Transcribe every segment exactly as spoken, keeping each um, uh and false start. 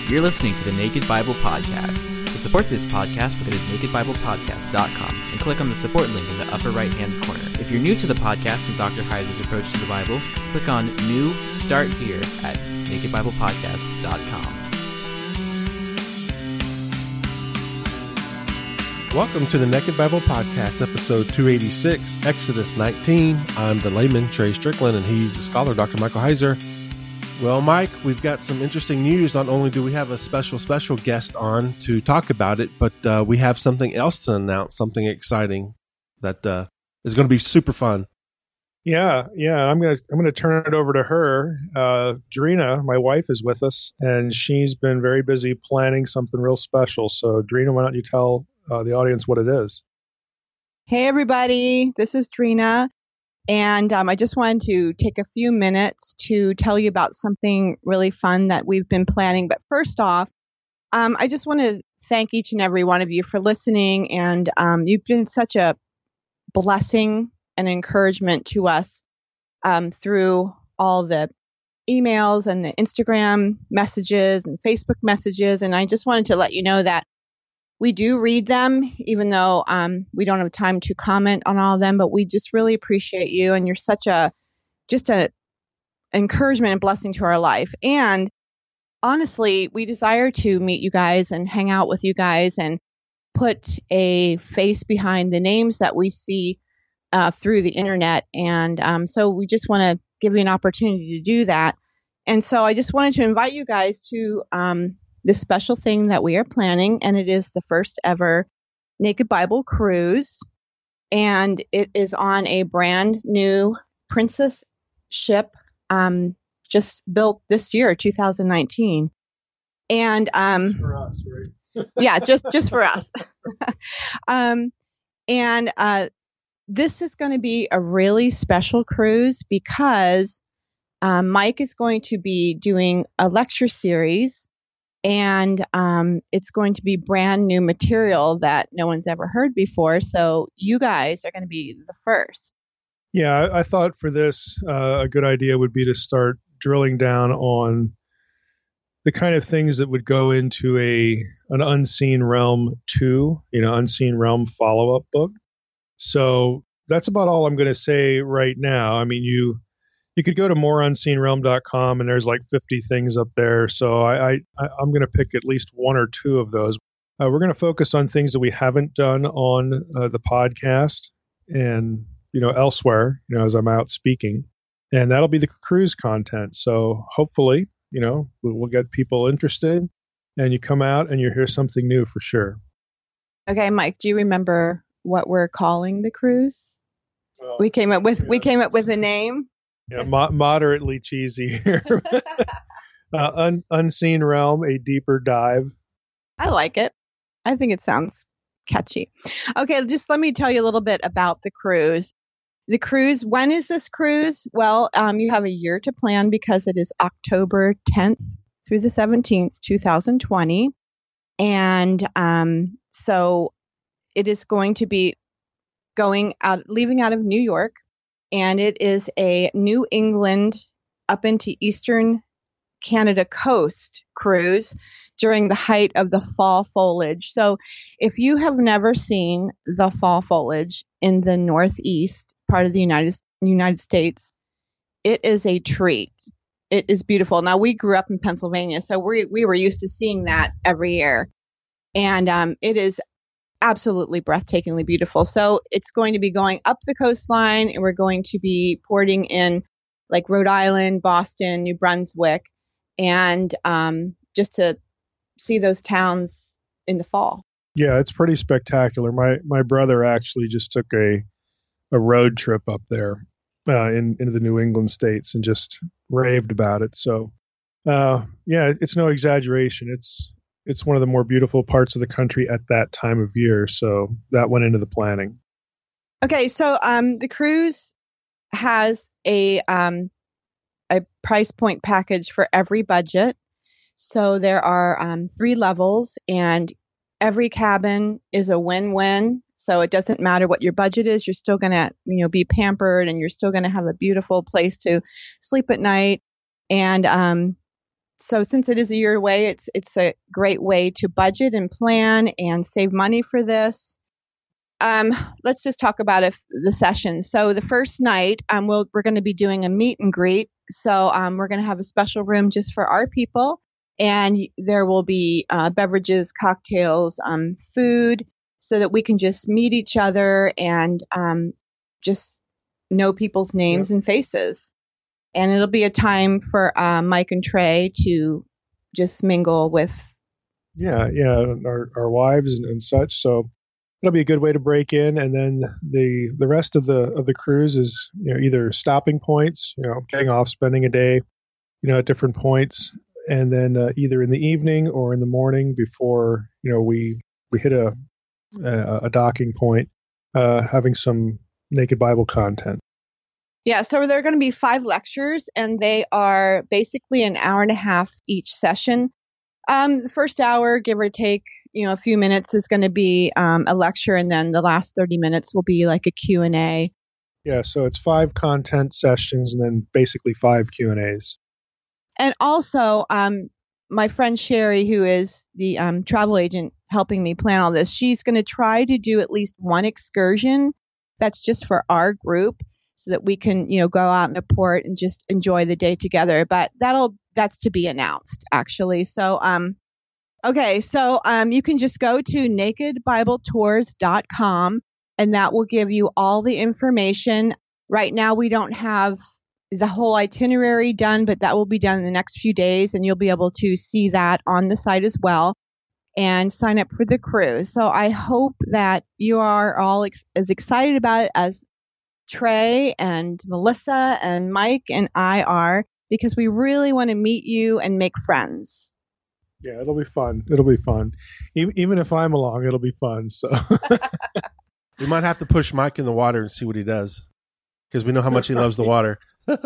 You're listening to the Naked Bible Podcast. To support this podcast, go to naked bible podcast dot com and click on the support link in the upper right-hand corner. If you're new to the podcast and Doctor Heiser's approach to the Bible, click on New Start Here at naked bible podcast dot com. Welcome to the Naked Bible Podcast, episode two eighty-six, Exodus nineteen. I'm the layman, Trey Strickland, and he's the scholar, Doctor Michael Heiser. Well, Mike, we've got some interesting news. Not only do we have a special, special guest on to talk about it, but uh, we have something else to announce, something exciting that uh, is going to be super fun. Yeah, yeah. I'm gonna I'm gonna turn it over to her. Uh, Drina, my wife, is with us, and she's been very busy planning something real special. So, Drina, why don't you tell uh, the audience what it is? Hey, everybody. This is Drina. And um, I just wanted to take a few minutes to tell you about something really fun that we've been planning. But first off, um, I just want to thank each and every one of you for listening. And um, you've been such a blessing and encouragement to us um, through all the emails and the Instagram messages and Facebook messages. And I just wanted to let you know that we do read them, even though um, we don't have time to comment on all of them, but we just really appreciate you. And you're such a, just a encouragement and blessing to our life. And honestly, we desire to meet you guys and hang out with you guys and put a face behind the names that we see uh, through the internet. And um, so we just want to give you an opportunity to do that. And so I just wanted to invite you guys to um, this special thing that we are planning, and it is the first ever Naked Bible Cruise, and it is on a brand new Princess ship, um, just built this year, two thousand nineteen, and um, For us, right? yeah, just just for us, um, and uh, this is going to be a really special cruise because um, Mike is going to be doing a lecture series. And um, it's going to be brand new material that no one's ever heard before. So you guys are going to be the first. Yeah, I, I thought for this, uh, a good idea would be to start drilling down on the kind of things that would go into a an Unseen Realm two, you know, Unseen Realm follow-up book. So that's about all I'm going to say right now. I mean, you... You could go to more unseen realm dot com and there's like fifty things up there. So I, I, I'm going to pick at least one or two of those. Uh, we're going to focus on things that we haven't done on uh, the podcast and, you know, elsewhere, you know, as I'm out speaking. And that'll be the cruise content. So hopefully, you know, we'll, we'll get people interested and you come out and you hear something new for sure. Okay, Mike, do you remember what we're calling the cruise? Well, we came up with yeah. we came up with a name. Yeah, mo- moderately cheesy here. uh, un- Unseen Realm, a deeper dive. I like it. I think it sounds catchy. Okay, just let me tell you a little bit about the cruise. The cruise, when is this cruise? Well, um, you have a year to plan because it is October tenth through the seventeenth, twenty twenty. And um, so it is going to be going out, leaving out of New York. And it is a New England up into Eastern Canada coast cruise during the height of the fall foliage. So if you have never seen the fall foliage in the Northeast part of the United, United States, it is a treat. It is beautiful. Now, we grew up in Pennsylvania, so we, we were used to seeing that every year. And um, it is absolutely breathtakingly beautiful. So it's going to be going up the coastline, and we're going to be porting in like Rhode Island, Boston, New Brunswick, and um, just to see those towns in the fall. Yeah, it's pretty spectacular. My my brother actually just took a a road trip up there uh, in into the New England states and just raved about it. So uh, yeah, it's no exaggeration. It's It's one of the more beautiful parts of the country at that time of year. So that went into the planning. Okay, so um, the cruise has a um, a price point package for every budget. So there are um, three levels, and every cabin is a win-win. So it doesn't matter what your budget is, you're still going to, you know, be pampered, and you're still going to have a beautiful place to sleep at night. And um, so since it is a year away, it's it's a great way to budget and plan and save money for this. Um, let's just talk about if, the session. So the first night, um, we'll, we're going to be doing a meet and greet. So um, we're going to have a special room just for our people, and there will be uh, beverages, cocktails, um, food, so that we can just meet each other and um, just know people's names yeah. and faces. And it'll be a time for uh, Mike and Trey to just mingle with. Yeah, yeah, our, our wives and, and such. So it'll be a good way to break in, and then the the rest of the of the cruise is, you know, either stopping points, you know, getting off, spending a day, you know, at different points, and then uh, either in the evening or in the morning before, you know, we we hit a a, a docking point, uh, having some Naked Bible content. Yeah, so there are going to be five lectures, and they are basically an hour and a half each session. Um, the first hour, give or take, you know, a few minutes is going to be um, a lecture, and then the last thirty minutes will be like a Q and A. Yeah, so it's five content sessions and then basically five Q and A's. And also, um, my friend Sherry, who is the um, travel agent helping me plan all this, she's going to try to do at least one excursion that's just for our group, so that we can, you know, go out in a port and just enjoy the day together. But that'll that's to be announced, actually. So, um, okay, so um, you can just go to naked bible tours dot com, and that will give you all the information. Right now, we don't have the whole itinerary done, but that will be done in the next few days, and you'll be able to see that on the site as well and sign up for the cruise. So I hope that you are all ex- as excited about it as Trey and Melissa and Mike and I are, because we really want to meet you and make friends. Yeah, it'll be fun. It'll be fun. E- even if I'm along, it'll be fun. So we might have to push Mike in the water and see what he does, because we know how much he loves the water.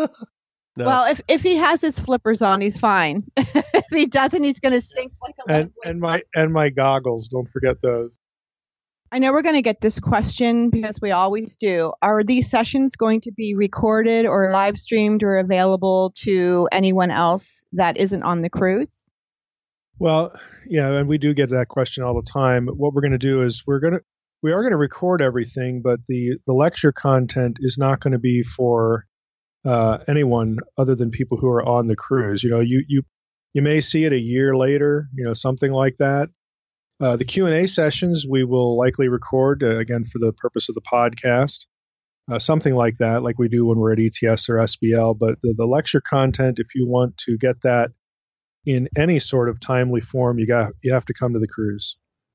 No. Well, if if he has his flippers on, he's fine. If he doesn't, he's going to sink like a and, and my and my goggles. Don't forget those. I know we're going to get this question because we always do. Are these sessions going to be recorded or live streamed or available to anyone else that isn't on the cruise? Well, yeah, and we do get that question all the time. What we're going to do is we're going to we are going to record everything, but the the lecture content is not going to be for uh, anyone other than people who are on the cruise. You know, you you you may see it a year later, you know, something like that. Uh, the Q and A sessions we will likely record, uh, again, for the purpose of the podcast, uh, something like that, like we do when we're at E T S or S B L. But the, the lecture content, if you want to get that in any sort of timely form, you got you have to come to the cruise.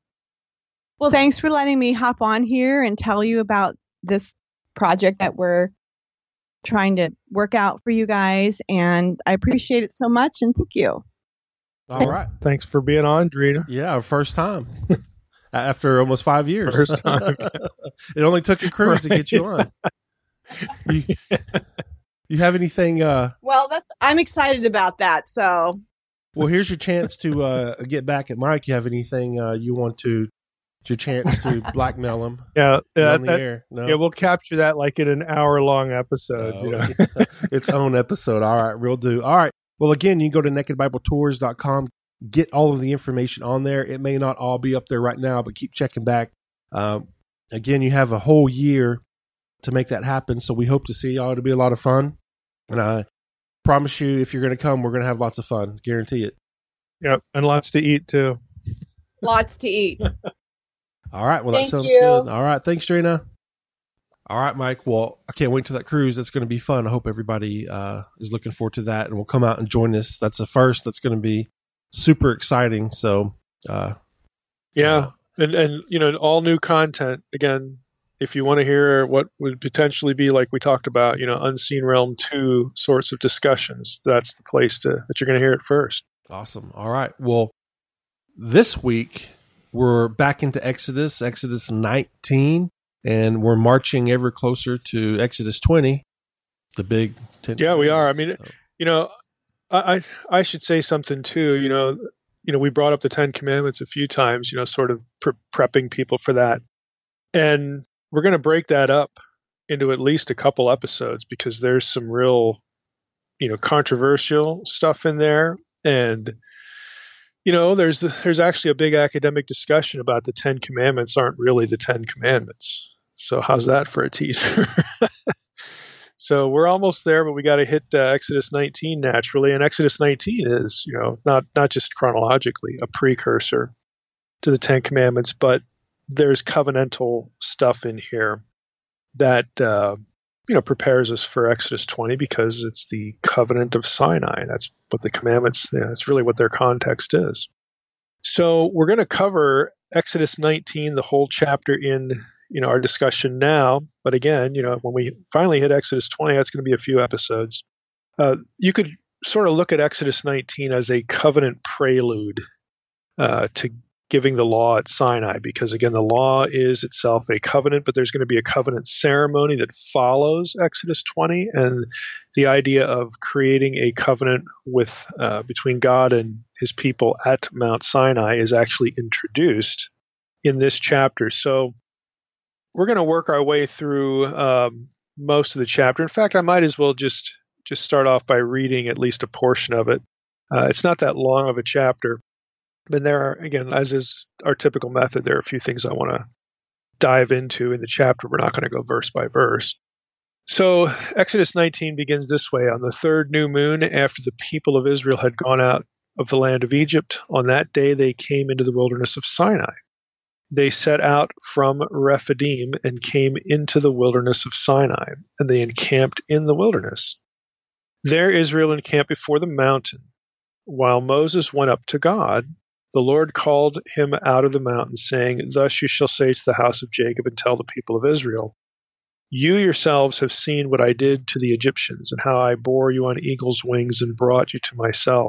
Well, thanks for letting me hop on here and tell you about this project that we're trying to work out for you guys. And I appreciate it so much, and thank you. All right. Thanks for being on, Drina. Yeah, our first time after almost five years. First time. It only took a cruise Right. to get you on. You, you have anything? Uh, Well, that's I'm excited about that. So, well, here's your chance to uh, get back at Mike. You have anything uh, you want to? It's your chance to blackmail him. Yeah, yeah, on the that- air. No? yeah. We'll capture that like in an hour-long episode. Oh, You know? its own episode. All right, real do. All right. Well, again, you can go to naked bible tours dot com, get all of the information on there. It may not all be up there right now, but keep checking back. Um, again, you have a whole year to make that happen, so we hope to see y'all. It'll be a lot of fun. And I promise you, if you're going to come, we're going to have lots of fun. Guarantee it. Yep, and lots to eat too. lots to eat. All right. Well, that Thank sounds you. good. All right. Thanks, Trina. All right, Mike. Well, I can't wait to that cruise. That's going to be fun. I hope everybody uh, is looking forward to that and will come out and join us. That's the first. That's going to be super exciting. So, uh, Yeah, and and you know, all new content. Again, if you want to hear what would potentially be, like we talked about, you know, Unseen Realm two sorts of discussions, that's the place to that you're going to hear it first. awesome. All right. Well, this week we're back into Exodus, Exodus nineteen, and we're marching ever closer to Exodus twenty, the big ten. Yeah, we are. I mean, So, You know, I I I should say something too. You know, you know, we brought up the Ten Commandments a few times. You know, sort of pre- prepping people for that, and we're going to break that up into at least a couple episodes because there's some real, you know, controversial stuff in there, And, you know, there's the, there's actually a big academic discussion about the Ten Commandments aren't really the Ten Commandments. So how's that for a teaser? So we're almost there, but we got to hit uh, Exodus nineteen naturally. And Exodus nineteen is, you know, not not just chronologically a precursor to the Ten Commandments, but there's covenantal stuff in here that uh, you know prepares us for Exodus twenty, because it's the covenant of Sinai. That's what the commandments. You know, that's really what their context is. So we're going to cover Exodus nineteen, the whole chapter, in you know our discussion now. But again, you know, when we finally hit Exodus twenty, that's going to be a few episodes. Uh, you could sort of look at Exodus nineteen as a covenant prelude uh, to giving the law at Sinai, because again, the law is itself a covenant, but there's going to be a covenant ceremony that follows Exodus twenty, and the idea of creating a covenant with uh, between God and his people at Mount Sinai is actually introduced in this chapter. So we're going to work our way through um, most of the chapter. In fact, I might as well just just start off by reading at least a portion of it. Uh, it's not that long of a chapter. But there are, again, as is our typical method, there are a few things I want to dive into in the chapter. We're not going to go verse by verse. So Exodus nineteen begins this way. On the third new moon, after the people of Israel had gone out of the land of Egypt, on that day they came into the wilderness of Sinai. They set out from Rephidim and came into the wilderness of Sinai, and they encamped in the wilderness. There Israel encamped before the mountain, while Moses went up to God. The Lord called him out of the mountain, saying, Thus you shall say to the house of Jacob and tell the people of Israel, You yourselves have seen what I did to the Egyptians, and how I bore you on eagle's wings and brought you to myself.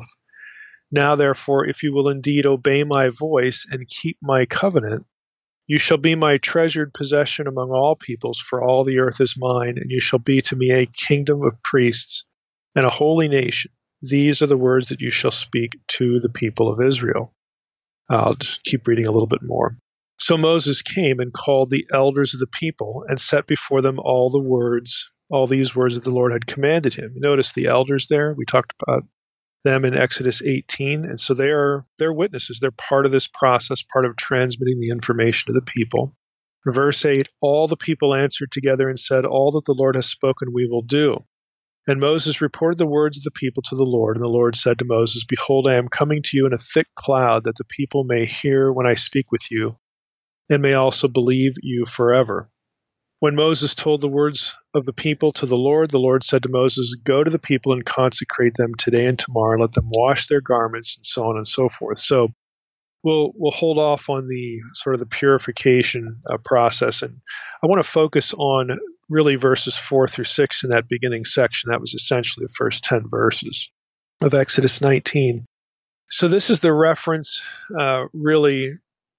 Now therefore, if you will indeed obey my voice and keep my covenant, you shall be my treasured possession among all peoples, for all the earth is mine, and you shall be to me a kingdom of priests and a holy nation. These are the words that you shall speak to the people of Israel. I'll just keep reading a little bit more. So Moses came and called the elders of the people and set before them all the words, all these words that the Lord had commanded him. Notice the elders there. We talked about them in Exodus eighteen. And so they are, they're witnesses. They're part of this process, part of transmitting the information to the people. Verse eight, all the people answered together and said, All that the Lord has spoken we will do. And Moses reported the words of the people to the Lord, and the Lord said to Moses, Behold, I am coming to you in a thick cloud, that the people may hear when I speak with you, and may also believe you forever. When Moses told the words of the people to the Lord, the Lord said to Moses, Go to the people and consecrate them today and tomorrow, and let them wash their garments, and so on and so forth. So we'll we'll hold off on the sort of the purification uh, process, and I want to focus on really verses four through six in that beginning section. That was essentially the first ten verses of Exodus nineteen. So this is the reference uh, really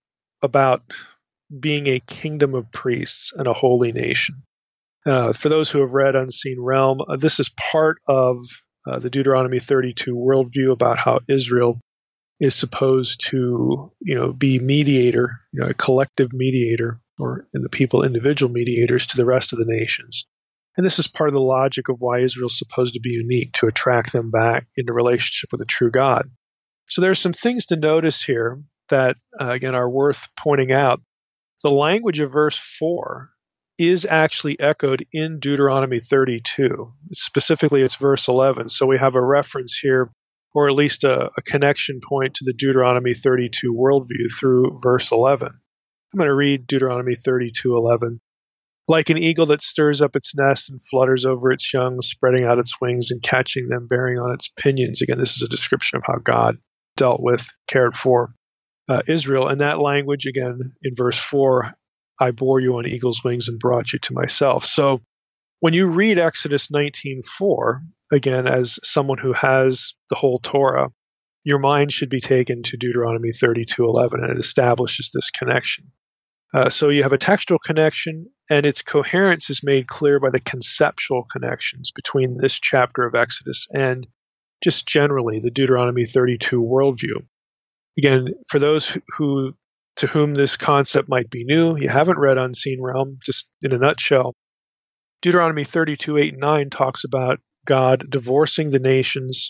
about being a kingdom of priests and a holy nation. Uh, for those who have read Unseen Realm, uh, this is part of uh, the Deuteronomy thirty-two worldview about how Israel is supposed to, you know, be mediator, you know, a collective mediator, or in the people, individual mediators to the rest of the nations. And this is part of the logic of why Israel is supposed to be unique, to attract them back into relationship with the true God. So there's some things to notice here that, uh, again, are worth pointing out. The language of verse four is actually echoed in Deuteronomy thirty-two. Specifically, it's verse eleven. So we have a reference here, or at least a, a connection point to the Deuteronomy thirty-two worldview through verse eleven. I'm going to read Deuteronomy thirty-two eleven. Like an eagle that stirs up its nest and flutters over its young, spreading out its wings and catching them, bearing on its pinions. Again, this is a description of how God dealt with, cared for uh, Israel. And that language, again, in verse four, I bore you on eagle's wings and brought you to myself. So when you read Exodus nineteen four, again, as someone who has the whole Torah, your mind should be taken to Deuteronomy thirty-two eleven, and it establishes this connection. Uh, so you have a textual connection, and its coherence is made clear by the conceptual connections between this chapter of Exodus and just generally the Deuteronomy thirty-two worldview. Again, for those who to whom this concept might be new, you haven't read Unseen Realm, just in a nutshell, Deuteronomy thirty-two eight and nine talks about God divorcing the nations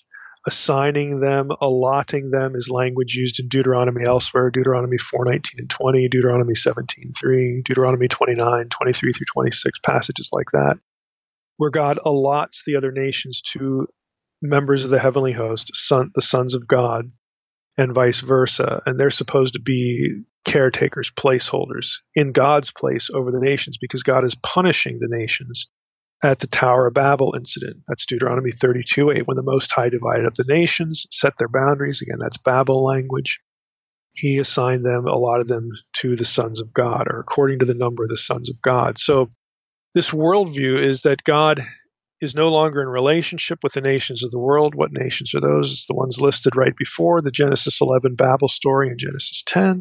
assigning them, allotting them is language used in Deuteronomy elsewhere, Deuteronomy four nineteen and twenty, Deuteronomy seventeen three, Deuteronomy twenty-nine twenty-three through twenty-six, passages like that, where God allots the other nations to members of the heavenly host, son, the sons of God, and vice versa. And they're supposed to be caretakers, placeholders in God's place over the nations, because God is punishing the nations at the Tower of Babel incident. That's Deuteronomy thirty-two eight, when the Most High divided up the nations, set their boundaries. Again, that's Babel language. He assigned them, allotted them to the sons of God, or according to the number of the sons of God. So this worldview is that God is no longer in relationship with the nations of the world. What nations are those? It's the ones listed right before the Genesis eleven Babel story and Genesis ten.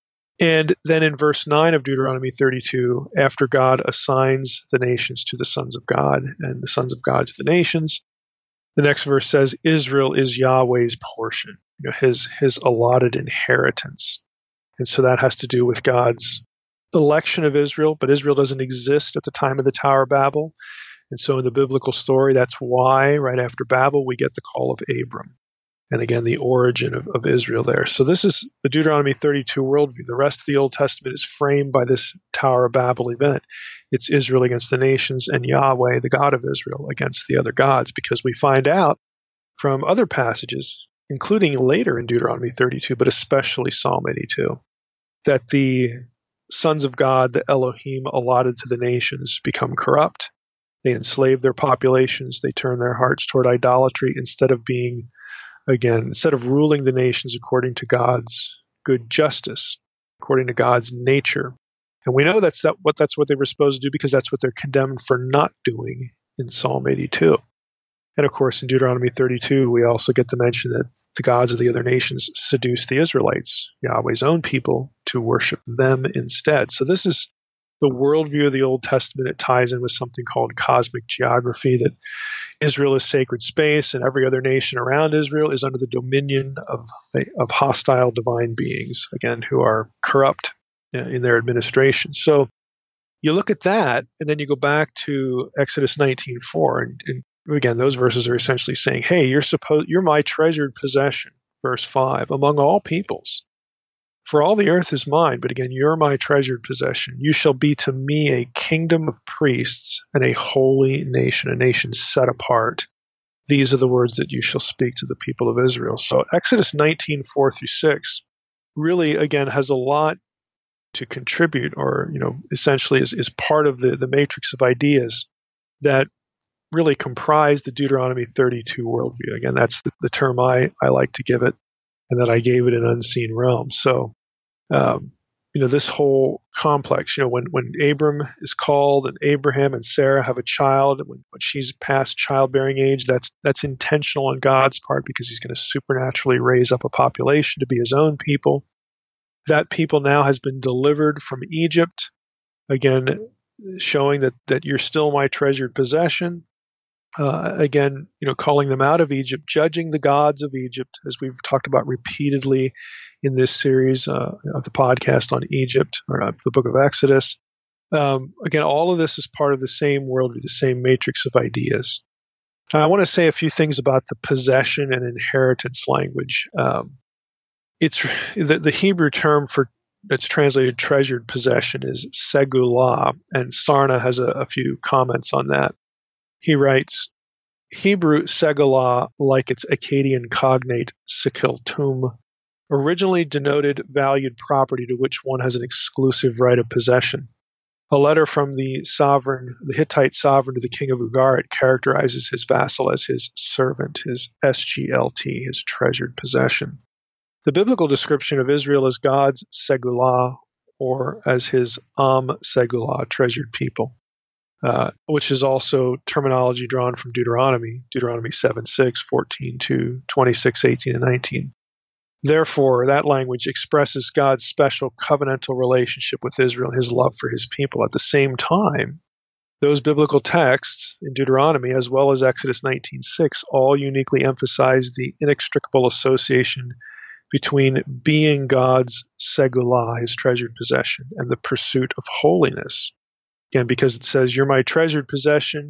And then in verse nine of Deuteronomy thirty-two, after God assigns the nations to the sons of God and the sons of God to the nations, the next verse says, Israel is Yahweh's portion, you know, his, his allotted inheritance. And so that has to do with God's election of Israel, but Israel doesn't exist at the time of the Tower of Babel. And so in the biblical story, that's why right after Babel, we get the call of Abram. And again, the origin of, of Israel there. So this is the Deuteronomy thirty-two worldview. The rest of the Old Testament is framed by this Tower of Babel event. It's Israel against the nations and Yahweh, the God of Israel, against the other gods, because we find out from other passages, including later in Deuteronomy thirty-two, but especially Psalm eighty-two, that the sons of God, the Elohim allotted to the nations, become corrupt. They enslave their populations. They turn their hearts toward idolatry instead of being Again, instead of ruling the nations according to God's good justice, according to God's nature. And we know that's that, what that's what they were supposed to do, because that's what they're condemned for not doing in Psalm eighty-two. And of course, in Deuteronomy thirty-two, we also get the mention that the gods of the other nations seduced the Israelites, Yahweh's own people, to worship them instead. So this is the worldview of the Old Testament. It ties in with something called cosmic geography, that Israel is sacred space, and every other nation around Israel is under the dominion of, of hostile divine beings, again, who are corrupt in their administration. So you look at that, and then you go back to Exodus nineteen four, and, and again, those verses are essentially saying, hey, you're supposed, you're my treasured possession, verse five, among all peoples. For all the earth is mine, but again, you're my treasured possession. You shall be to me a kingdom of priests and a holy nation, a nation set apart. These are the words that you shall speak to the people of Israel. So Exodus nineteen four through six really, again, has a lot to contribute, or, you know, essentially is, is part of the, the matrix of ideas that really comprise the Deuteronomy thirty-two worldview. Again, that's the, the term I, I like to give it, and that I gave it an unseen realm. So, um, you know, this whole complex, you know, when, when Abram is called and Abraham and Sarah have a child, when, when she's past childbearing age, that's that's intentional on God's part, because he's going to supernaturally raise up a population to be his own people. That people now has been delivered from Egypt, again, showing that, that you're still my treasured possession. Uh, again, you know, calling them out of Egypt, judging the gods of Egypt, as we've talked about repeatedly in this series uh, of the podcast on Egypt, or uh, the book of Exodus. Um, again, all of this is part of the same worldview, the same matrix of ideas. Now, I want to say a few things about the possession and inheritance language. Um, it's the, the Hebrew term for that's translated treasured possession is segulah, and Sarna has a, a few comments on that. He writes, Hebrew segulah, like its Akkadian cognate sekiltum, originally denoted valued property to which one has an exclusive right of possession. A letter from the sovereign, the Hittite sovereign, to the king of Ugarit characterizes his vassal as his servant, his S G L T, his treasured possession. The biblical description of Israel as God's segulah, or as his Am segulah, treasured people, uh, which is also terminology drawn from Deuteronomy, Deuteronomy seven six, fourteen two, twenty-six eighteen, and nineteen. Therefore, that language expresses God's special covenantal relationship with Israel and his love for his people. At the same time, those biblical texts in Deuteronomy, as well as Exodus nineteen six, all uniquely emphasize the inextricable association between being God's segulah, his treasured possession, and the pursuit of holiness. Again, because it says, you're my treasured possession,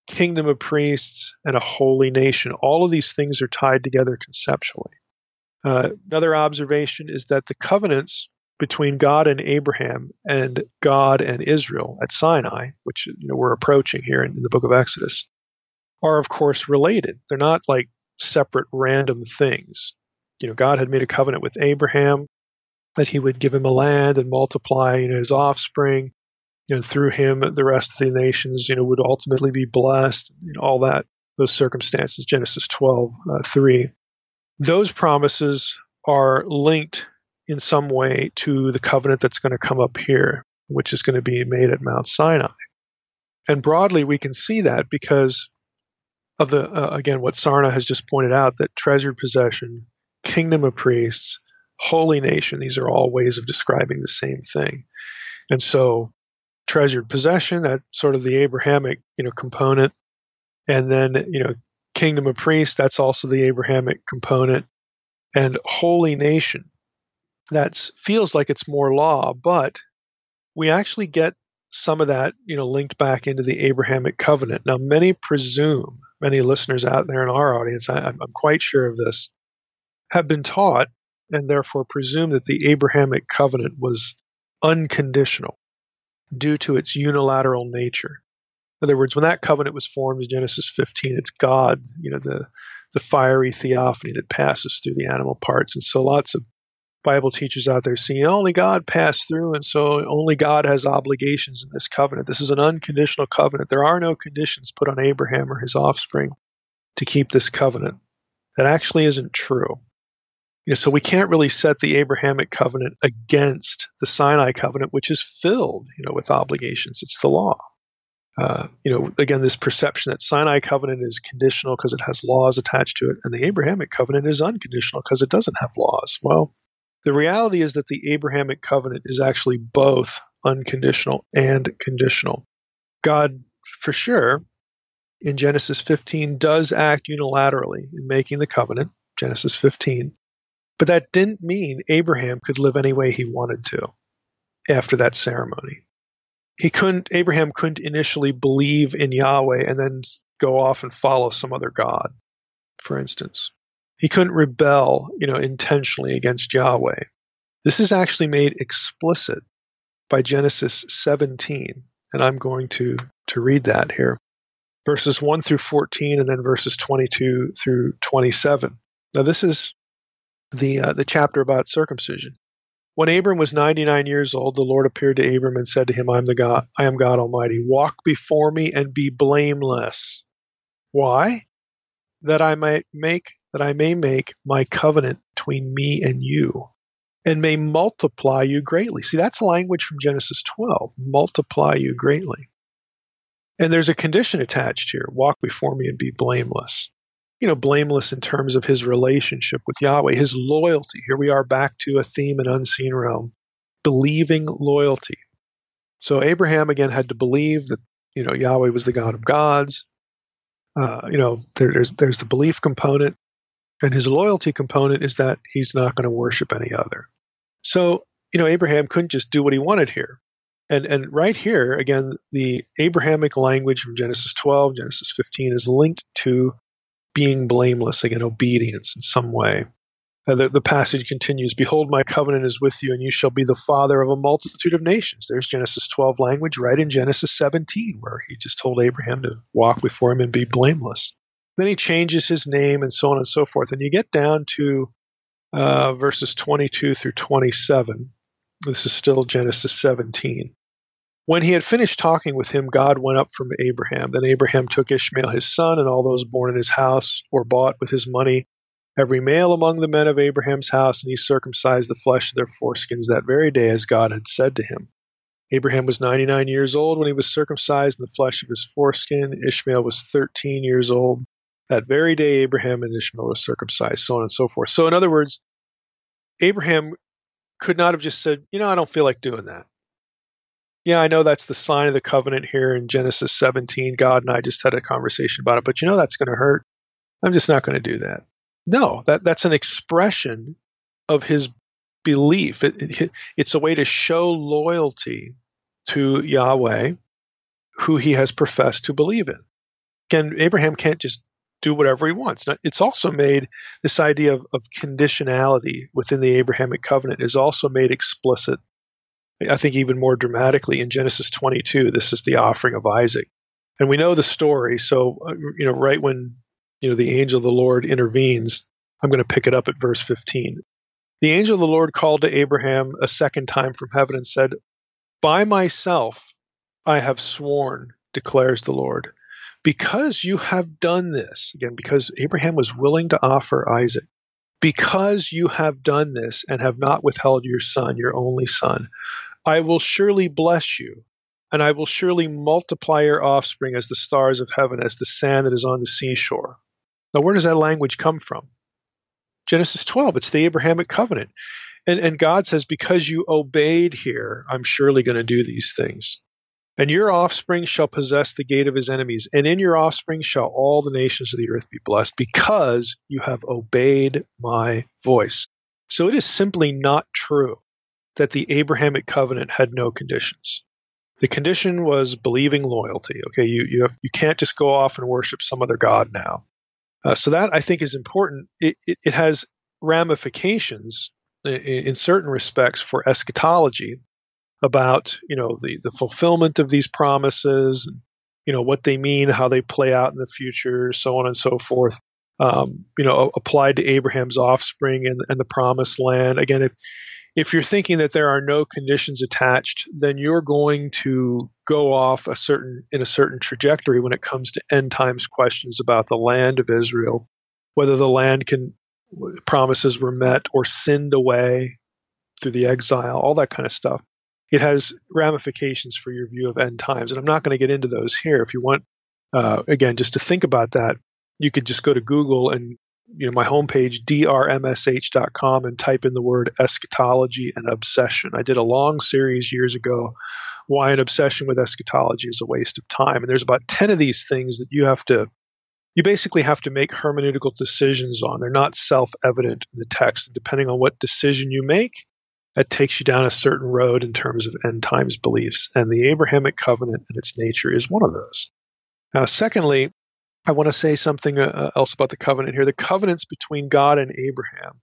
kingdom of priests, and a holy nation. All of these things are tied together conceptually. Uh, another observation is that the covenants between God and Abraham and God and Israel at Sinai, which you know we're approaching here in, in the book of Exodus, are of course related. They're not like separate random things. You know, God had made a covenant with Abraham that he would give him a land and multiply, you know, his offspring. You know, through him, the rest of the nations, you know, would ultimately be blessed. You know, all that, those circumstances, Genesis twelve, uh, three. Those promises are linked in some way to the covenant that's going to come up here, which is going to be made at Mount Sinai. And broadly, we can see that because of the, uh, again, what Sarna has just pointed out, that treasured possession, kingdom of priests, holy nation, these are all ways of describing the same thing. And so treasured possession, that's sort of the Abrahamic, you know, component. And then, you know, kingdom of priests, that's also the Abrahamic component. And holy nation, that feels like it's more law, but we actually get some of that, you know, linked back into the Abrahamic covenant. Now, many presume, many listeners out there in our audience, I, I'm quite sure of this, have been taught and therefore presume that the Abrahamic covenant was unconditional due to its unilateral nature. In other words, when that covenant was formed in Genesis fifteen, it's God, you know, the, the fiery theophany that passes through the animal parts. And so lots of Bible teachers out there see only God passed through, and so only God has obligations in this covenant. This is an unconditional covenant. There are no conditions put on Abraham or his offspring to keep this covenant. That actually isn't true. You know, so we can't really set the Abrahamic covenant against the Sinai covenant, which is filled, you know, with obligations. It's the law. Uh, you know, again, this perception that Sinai covenant is conditional because it has laws attached to it, and the Abrahamic covenant is unconditional because it doesn't have laws. Well, the reality is that the Abrahamic covenant is actually both unconditional and conditional. God, for sure, in Genesis fifteen, does act unilaterally in making the covenant, Genesis fifteen. But that didn't mean Abraham could live any way he wanted to after that ceremony. He couldn't, Abraham couldn't initially believe in Yahweh and then go off and follow some other god, for instance. He couldn't rebel, you know, intentionally against Yahweh. This is actually made explicit by Genesis seventeen, and I'm going to, to read that here. Verses one through fourteen, and then verses twenty-two through twenty-seven. Now, this is the uh, the chapter about circumcision. When Abram was ninety-nine years old, the Lord appeared to Abram and said to him, I am the God, I am God Almighty. Walk before me and be blameless. Why? That I might make that I may make my covenant between me and you, and may multiply you greatly. See, that's language from Genesis twelve. Multiply you greatly. And there's a condition attached here. Walk before me and be blameless. You know, blameless in terms of his relationship with Yahweh, his loyalty. Here we are back to a theme in unseen realm. Believing loyalty. So Abraham, again, had to believe that, you know, Yahweh was the God of gods. Uh, you know, there, there's there's the belief component. And his loyalty component is that he's not going to worship any other. So, you know, Abraham couldn't just do what he wanted here. And and right here, again, the Abrahamic language from Genesis twelve, Genesis fifteen is linked to being blameless, again, obedience in some way. Uh, the, the passage continues, Behold, my covenant is with you, and you shall be the father of a multitude of nations. There's Genesis twelve language right in Genesis seventeen, where he just told Abraham to walk before him and be blameless. Then he changes his name and so on and so forth. And you get down to uh, verses twenty-two through twenty-seven. This is still Genesis seventeen. When he had finished talking with him, God went up from Abraham. Then Abraham took Ishmael his son and all those born in his house or bought with his money, every male among the men of Abraham's house, and he circumcised the flesh of their foreskins that very day as God had said to him. Abraham was ninety-nine years old when he was circumcised in the flesh of his foreskin. Ishmael was thirteen years old. That very day, Abraham and Ishmael were circumcised, so on and so forth. So in other words, Abraham could not have just said, you know, I don't feel like doing that. Yeah, I know that's the sign of the covenant here in Genesis seventeen. God and I just had a conversation about it, but you know that's going to hurt. I'm just not going to do that. No, that, that's an expression of his belief. It, it, it's a way to show loyalty to Yahweh, who he has professed to believe in. again, Abraham can't just do whatever he wants. It's also made, this idea of, of conditionality within the Abrahamic covenant is also made explicit, I think even more dramatically in Genesis twenty-two. This is the offering of Isaac. And we know the story. So, you know, right when, you know, the angel of the Lord intervenes, I'm going to pick it up at verse fifteen. The angel of the Lord called to Abraham a second time from heaven and said, "By myself I have sworn, declares the Lord, because you have done this," again, because Abraham was willing to offer Isaac, "because you have done this and have not withheld your son, your only son, I will surely bless you, and I will surely multiply your offspring as the stars of heaven, as the sand that is on the seashore." Now, where does that language come from? Genesis twelve, it's the Abrahamic covenant. And, and God says, because you obeyed here, I'm surely going to do these things. "And your offspring shall possess the gate of his enemies, and in your offspring shall all the nations of the earth be blessed, because you have obeyed my voice." So it is simply not true that the Abrahamic covenant had no conditions. The condition was believing loyalty. Okay, you you have, you can't just go off and worship some other god now. Uh, so that, I think, is important. It, it, it has ramifications in, in certain respects for eschatology about, you know, the, the fulfillment of these promises, and, you know, what they mean, how they play out in the future, so on and so forth. Um, you know, applied to Abraham's offspring and, and the promised land. Again, if if you're thinking that there are no conditions attached, then you're going to go off a certain in a certain trajectory when it comes to end times questions about the land of Israel, whether the land can promises were met or sinned away through the exile, all that kind of stuff. It has ramifications for your view of end times, and I'm not going to get into those here. If you want, uh, again, just to think about that, you could just go to Google and, you know, my homepage, d r m s h dot com, and type in the word eschatology and obsession. I did a long series years ago, why an obsession with eschatology is a waste of time. And there's about ten of these things that you have to, you basically have to make hermeneutical decisions on. They're not self-evident in the text. And depending on what decision you make, that takes you down a certain road in terms of end times beliefs. And the Abrahamic covenant and its nature is one of those. Now, secondly, I want to say something uh, else about the covenant here. The covenants between God and Abraham,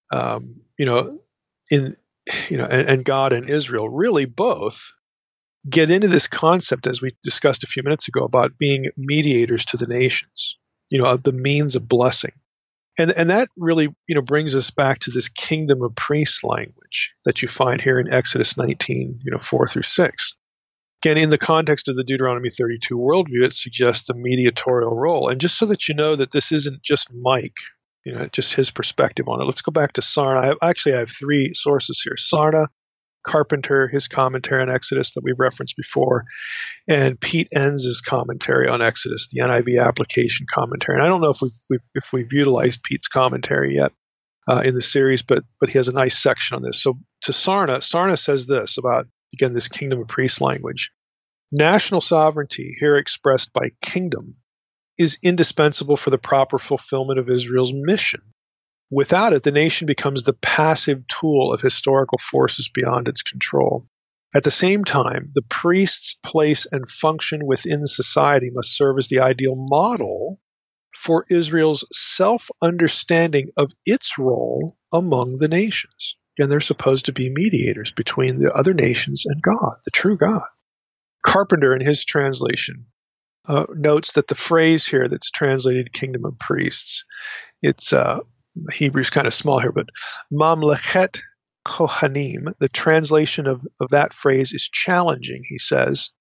um, you know, in you know, and, and God and Israel, really both get into this concept, as we discussed a few minutes ago, about being mediators to the nations. You know, the means of blessing, and and that really, you know, brings us back to this kingdom of priests language that you find here in Exodus nineteen, you know, four through six. Again, in the context of the Deuteronomy thirty-two worldview, it suggests a mediatorial role. And just so that you know that this isn't just Mike, you know, just his perspective on it, let's go back to Sarna. I have, actually, I have three sources here. Sarna, Carpenter, his commentary on Exodus that we've referenced before, and Pete Enns' commentary on Exodus, the N I V application commentary. And I don't know if we've, we've, if we've utilized Pete's commentary yet uh, in the series, but but he has a nice section on this. So to Sarna, Sarna says this about, again, this kingdom of priests language. National sovereignty, here expressed by kingdom, is indispensable for the proper fulfillment of Israel's mission. Without it, the nation becomes the passive tool of historical forces beyond its control. At the same time, the priest's place and function within society must serve as the ideal model for Israel's self-understanding of its role among the nations. And they're supposed to be mediators between the other nations and God, the true God. Carpenter, in his translation, uh, notes that the phrase here that's translated kingdom of priests, it's uh, Hebrew's kind of small here, but mamlechet kohanim, the translation of, of that phrase is challenging, he says.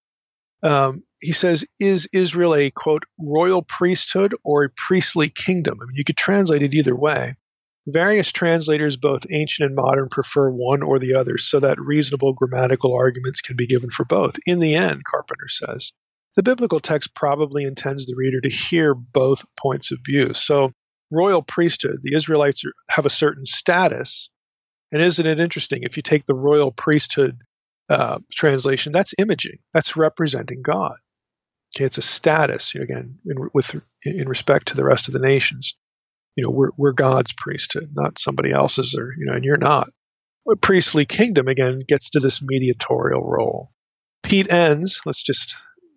Um, he says, is Israel a, quote, royal priesthood or a priestly kingdom? I mean, you could translate it either way. Various translators, both ancient and modern, prefer one or the other, so that reasonable grammatical arguments can be given for both. In the end, Carpenter says, the biblical text probably intends the reader to hear both points of view. So, royal priesthood, the Israelites are, have a certain status. And isn't it interesting, if you take the royal priesthood uh, translation, that's imaging. That's representing God. Okay, it's a status, again, in, with, in respect to the rest of the nations. You know, we're we're God's priesthood, not somebody else's, or, you know, and you're not. A priestly kingdom, again, gets to this mediatorial role. Pete Enns, let's just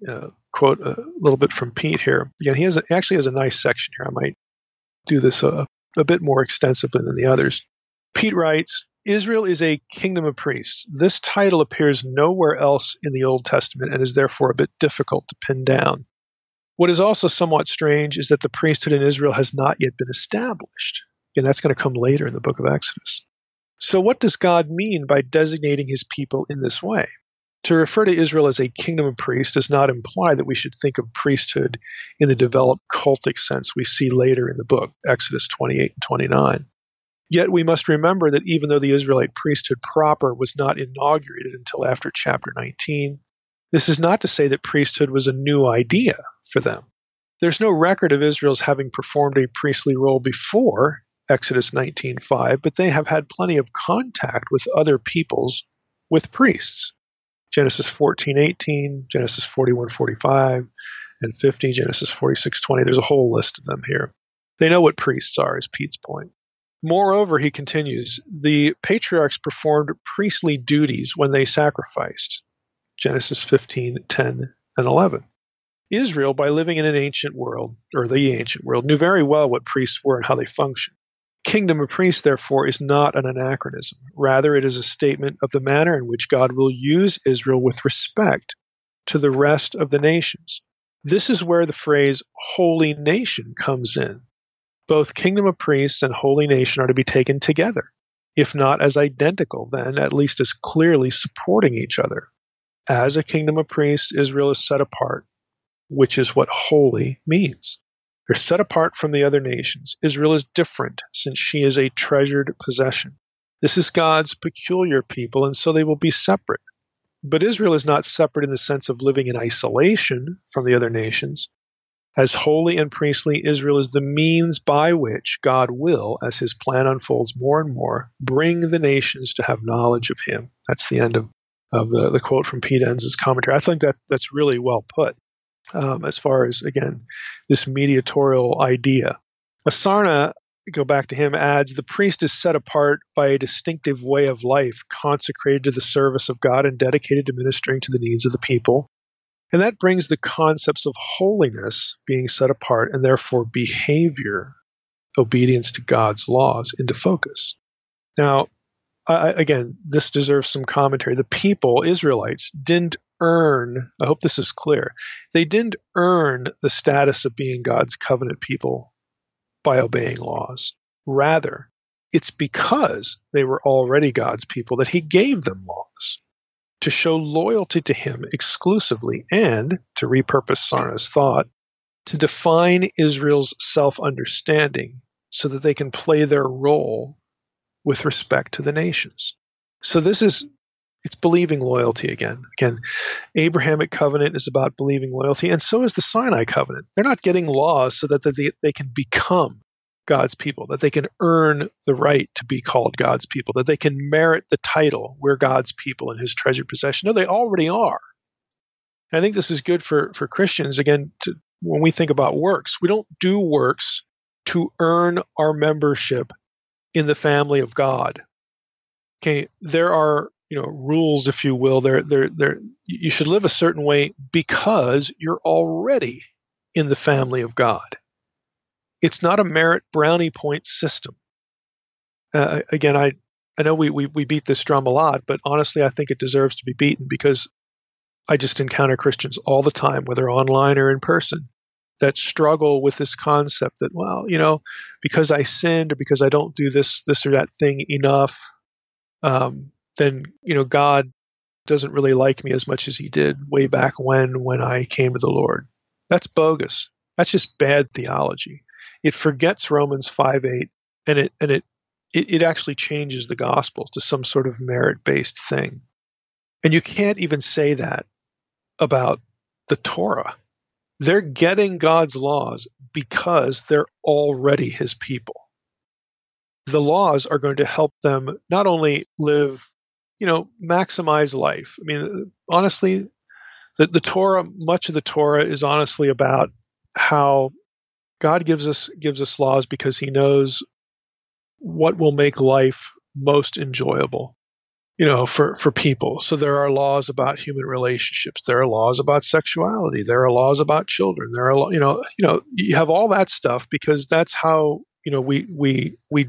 uh, quote a little bit from Pete here. Again, he has a, actually has a nice section here. I might do this a, a bit more extensively than the others. Pete writes, Israel is a kingdom of priests. This title appears nowhere else in the Old Testament and is therefore a bit difficult to pin down. What is also somewhat strange is that the priesthood in Israel has not yet been established. And that's going to come later in the book of Exodus. So what does God mean by designating his people in this way? To refer to Israel as a kingdom of priests does not imply that we should think of priesthood in the developed cultic sense we see later in the book, Exodus twenty-eight and twenty-nine. Yet we must remember that even though the Israelite priesthood proper was not inaugurated until after chapter nineteen, this is not to say that priesthood was a new idea for them. There's no record of Israel's having performed a priestly role before Exodus nineteen five, but they have had plenty of contact with other peoples with priests. Genesis fourteen eighteen, Genesis forty-one forty-five, and fifty, Genesis forty-six twenty. There's a whole list of them here. They know what priests are, is Pete's point. Moreover, he continues, the patriarchs performed priestly duties when they sacrificed. Genesis fifteen ten and eleven. Israel, by living in an ancient world, or the ancient world, knew very well what priests were and how they functioned. Kingdom of priests, therefore, is not an anachronism. Rather, it is a statement of the manner in which God will use Israel with respect to the rest of the nations. This is where the phrase holy nation comes in. Both kingdom of priests and holy nation are to be taken together, if not as identical, then at least as clearly supporting each other. As a kingdom of priests, Israel is set apart, which is what holy means. They're set apart from the other nations. Israel is different since she is a treasured possession. This is God's peculiar people, and so they will be separate. But Israel is not separate in the sense of living in isolation from the other nations. As holy and priestly, Israel is the means by which God will, as his plan unfolds more and more, bring the nations to have knowledge of him. That's the end of, of the, the quote from Pete Enns' commentary. I think that that's really well put. Um, as far as, again, this mediatorial idea. Asarna, go back to him, adds, the priest is set apart by a distinctive way of life, consecrated to the service of God and dedicated to ministering to the needs of the people. And that brings the concepts of holiness, being set apart, and therefore behavior, obedience to God's laws, into focus. Now, I, again, this deserves some commentary. The people, Israelites, didn't earn, I hope this is clear, they didn't earn the status of being God's covenant people by obeying laws. Rather, it's because they were already God's people that he gave them laws to show loyalty to him exclusively and, to repurpose Sarna's thought, to define Israel's self-understanding so that they can play their role with respect to the nations. So this is It's believing loyalty again. Again, Abrahamic covenant is about believing loyalty, and so is the Sinai covenant. They're not getting laws so that they, they can become God's people, that they can earn the right to be called God's people, that they can merit the title, we're God's people and his treasured possession. No, they already are. And I think this is good for, for Christians, again, to, when we think about works. We don't do works to earn our membership in the family of God. Okay, there are you know, rules, if you will. They're, they're, they're, you should live a certain way because you're already in the family of God. It's not a merit brownie point system. Uh, again, I, I know we, we we beat this drum a lot, but honestly, I think it deserves to be beaten because I just encounter Christians all the time, whether online or in person, that struggle with this concept that, well, you know, because I sinned or because I don't do this, this or that thing enough, um, then, you know, God doesn't really like me as much as he did way back when, when I came to the Lord. That's bogus. That's just bad theology. It forgets Romans five eight, and it and it, it it actually changes the gospel to some sort of merit-based thing. And you can't even say that about the Torah. They're getting God's laws because they're already his people. The laws are going to help them not only live, you know, maximize life. I mean, honestly, the, the Torah, much of the Torah is honestly about how God gives us gives us laws because he knows what will make life most enjoyable. you know, for, for people. So there are laws about human relationships. There are laws about sexuality. There are laws about children. There are, you know, you know, you have all that stuff because that's how, you know, we, we, we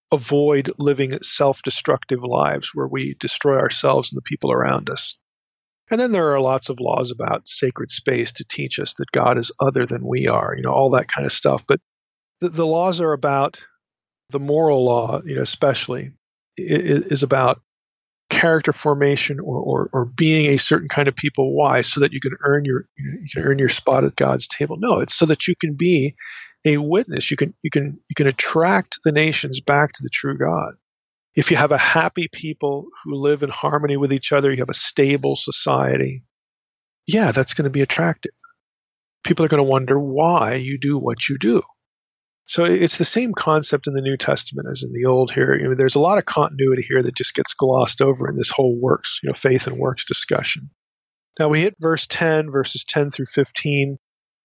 avoid living self-destructive lives where we destroy ourselves and the people around us. And then there are lots of laws about sacred space to teach us that God is other than we are, you know, all that kind of stuff. But the, the laws are about the moral law, you know, especially is about character formation or, or or being a certain kind of people. Why? So that you can earn your you can earn your spot at God's table. No, it's so that you can be a witness. You can you can you can attract the nations back to the true God. If you have a happy people who live in harmony with each other, you have a stable society. Yeah, that's going to be attractive. People are going to wonder why you do what you do. So it's the same concept in the New Testament as in the Old here. You know, there's a lot of continuity here that just gets glossed over in this whole works, you know, faith and works discussion. Now we hit verse ten, verses ten through fifteen,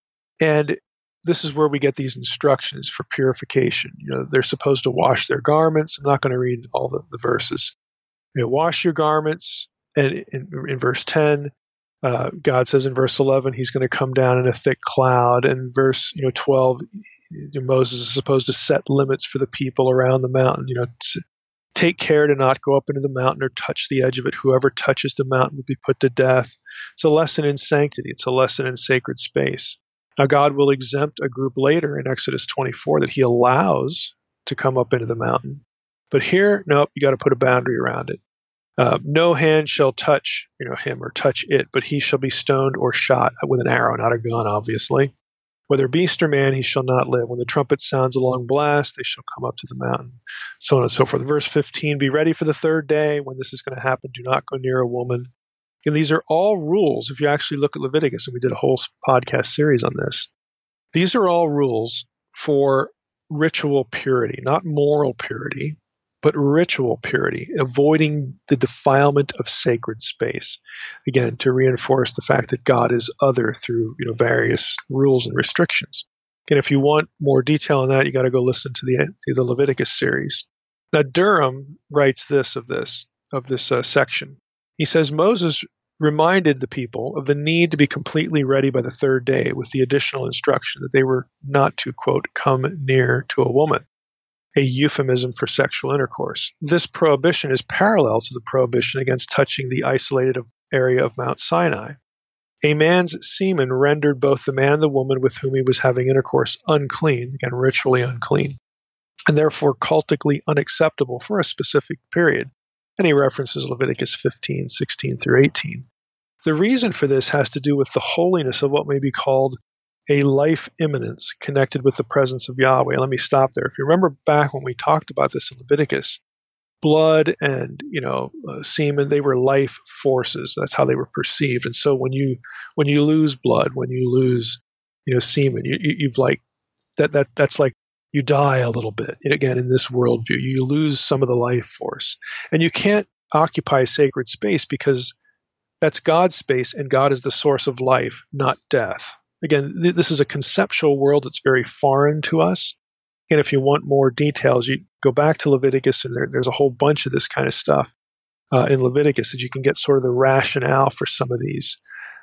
and this is where we get these instructions for purification. You know, they're supposed to wash their garments. I'm not going to read all the, the verses. You know, wash your garments. And in, in verse ten, uh, God says in verse eleven, he's going to come down in a thick cloud. And verse, you know, twelve, Moses is supposed to set limits for the people around the mountain. You know, to take care to not go up into the mountain or touch the edge of it. Whoever touches the mountain will be put to death. It's a lesson in sanctity. It's a lesson in sacred space. Now, God will exempt a group later in Exodus twenty-four that he allows to come up into the mountain. But here, nope, you got to put a boundary around it. Uh, no hand shall touch, you know, him or touch it, but he shall be stoned or shot with an arrow, not a gun, obviously. Whether beast or man, he shall not live. When the trumpet sounds a long blast, they shall come up to the mountain, so on and so forth. Verse fifteen, be ready for the third day. When this is going to happen, do not go near a woman. And these are all rules. If you actually look at Leviticus, and we did a whole podcast series on this, these are all rules for ritual purity, not moral purity, but ritual purity, avoiding the defilement of sacred space. Again, to reinforce the fact that God is other through, you know, various rules and restrictions. And if you want more detail on that, you got to go listen to the to the Leviticus series. Now, Durham writes this of this of this uh, section. He says Moses reminded the people of the need to be completely ready by the third day, with the additional instruction that they were not to, quote, come near to a woman, a euphemism for sexual intercourse. This prohibition is parallel to the prohibition against touching the isolated area of Mount Sinai. A man's semen rendered both the man and the woman with whom he was having intercourse unclean, again, ritually unclean, and therefore cultically unacceptable for a specific period. And he references Leviticus fifteen, sixteen through eighteen. The reason for this has to do with the holiness of what may be called a life imminence connected with the presence of Yahweh. Let me stop there. If you remember back when we talked about this in Leviticus, blood and, you know, uh, semen, they were life forces. That's how they were perceived. And so when you when you lose blood, when you lose, you know, semen, you, you, you've like that that that's like you die a little bit. And again, in this worldview, you lose some of the life force. And you can't occupy sacred space because that's God's space, and God is the source of life, not death. Again, th- this is a conceptual world that's very foreign to us. And if you want more details, you go back to Leviticus, and there, there's a whole bunch of this kind of stuff uh, in Leviticus that you can get sort of the rationale for some of these,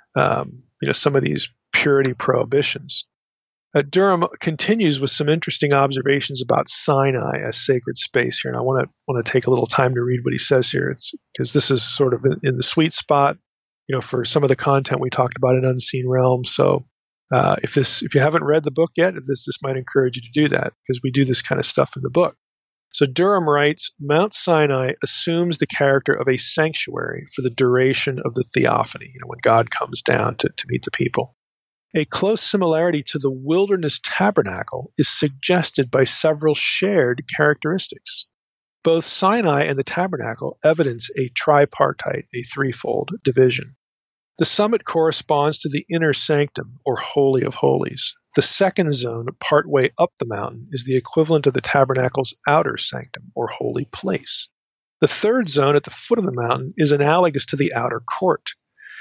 um, you know, some of these purity prohibitions. Uh, Durham continues with some interesting observations about Sinai as sacred space here, and I want to want to take a little time to read what he says here, because this is sort of in, in the sweet spot, you know, for some of the content we talked about in Unseen Realms. So, uh, if this if you haven't read the book yet, this this might encourage you to do that, because we do this kind of stuff in the book. So Durham writes, Mount Sinai assumes the character of a sanctuary for the duration of the theophany, you know, when God comes down to, to meet the people. A close similarity to the wilderness tabernacle is suggested by several shared characteristics. Both Sinai and the tabernacle evidence a tripartite, a threefold division. The summit corresponds to the inner sanctum, or Holy of Holies. The second zone, partway up the mountain, is the equivalent of the tabernacle's outer sanctum, or holy place. The third zone at the foot of the mountain is analogous to the outer court.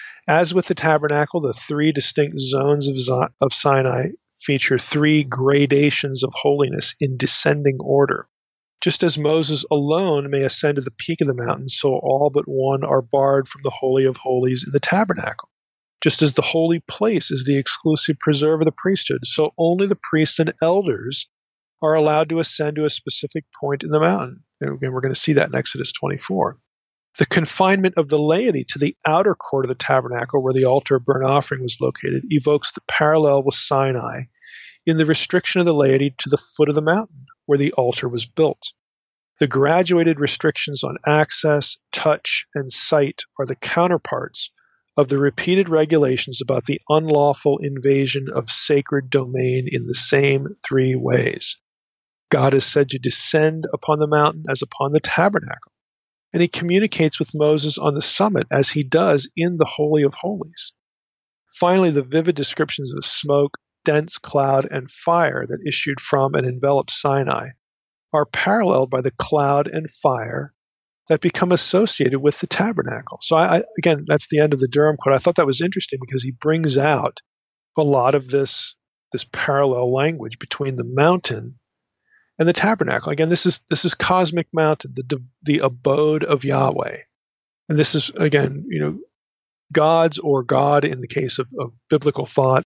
As with the tabernacle, the three distinct zones of, Z- of Sinai feature three gradations of holiness in descending order. Just as Moses alone may ascend to the peak of the mountain, so all but one are barred from the Holy of Holies in the tabernacle. Just as the holy place is the exclusive preserve of the priesthood, so only the priests and elders are allowed to ascend to a specific point in the mountain. And again, we're going to see that in Exodus twenty-four. The confinement of the laity to the outer court of the tabernacle, where the altar of burnt offering was located, evokes the parallel with Sinai in the restriction of the laity to the foot of the mountain, where the altar was built. The graduated restrictions on access, touch, and sight are the counterparts of the repeated regulations about the unlawful invasion of sacred domain in the same three ways. God is said to descend upon the mountain as upon the tabernacle, and he communicates with Moses on the summit as he does in the Holy of Holies. Finally, the vivid descriptions of smoke, dense cloud, and fire that issued from and enveloped Sinai are paralleled by the cloud and fire that become associated with the tabernacle. So I, I, again, that's the end of the Durham quote. I thought that was interesting because he brings out a lot of this, this parallel language between the mountain and the tabernacle. Again, this is this is cosmic mountain, the the abode of Yahweh. And this is, again, you know, God's, or God in the case of, of biblical thought,